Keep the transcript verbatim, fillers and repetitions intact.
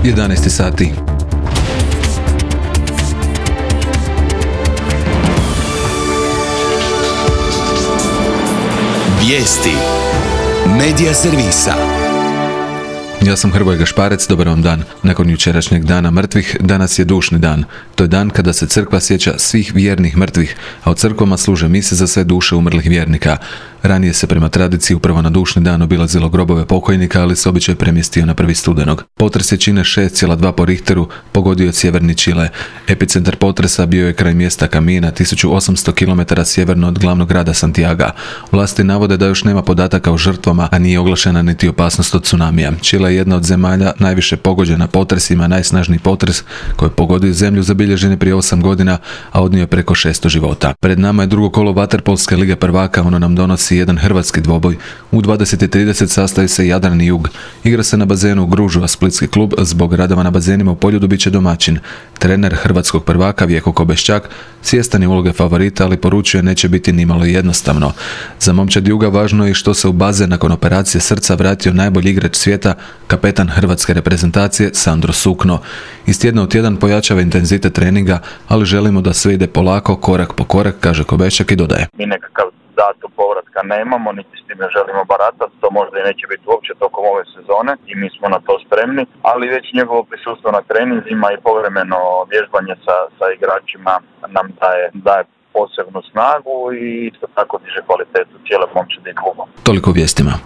jedanaest sati. Vijesti Medija servisa. Ja sam Hrvoje Gašparec, dobar vam dan. Nakon jučerašnjeg dana mrtvih, danas je dušni dan. To je dan kada se crkva sjeća svih vjernih mrtvih, a u crkvama služe mise za sve duše umrlih vjernika. Ranije se prema tradiciji upravo na dušni dan obilazilo grobove pokojnika, ali se običaj premjestio na prvi studenog. Potres jačine šest zarez dva po Richteru pogodio je sjeverni Čile. Epicentar potresa bio je kraj mjesta Kamina, tisuću osamsto kilometara sjeverno od glavnog grada Santiaga. Vlasti navode da još nema podataka o žrtvama, a nije oglašena niti opasnost od tsunamija. Čile je jedna od zemalja najviše pogođena potresima. Najsnažniji potres koji je pogodio zemlju zabilježen je prije osam godina, a odnio je preko šesto života. Pred nama je drugo kolo vaterpolske lige prvaka, ono nam donosi jedan hrvatski dvoboj. U dvadeset i trideset sastavi se Jadran i Jug. Igra se na bazenu u Gružu, a splitski klub zbog radova na bazenima u Poljudu bit će domaćin. Trener hrvatskog prvaka Vjeko Kobeščak svjestan je uloge favorita, ali poručuje neće biti nimalo jednostavno. Za momčad Juga važno je i što se u bazen nakon operacije srca vratio najbolji igrač svijeta, kapetan hrvatske reprezentacije Sandro Sukno. Iz tjedna u tjedan pojačava intenzitet treninga, ali želimo da sve ide polako, korak po korak, kaže Kobeščak i dodaje. Mi nekakav datum povratka nemamo, niti s tim ne želimo baratati, to možda i neće biti uopće tokom ove sezone i mi smo na to spremni, ali već njegovo prisustvo na treninzima i povremeno vježbanje sa, sa igračima nam daje, daje posebnu snagu i isto tako diže kvalitetu cijele momčadi kluba. Toliko u vijestima.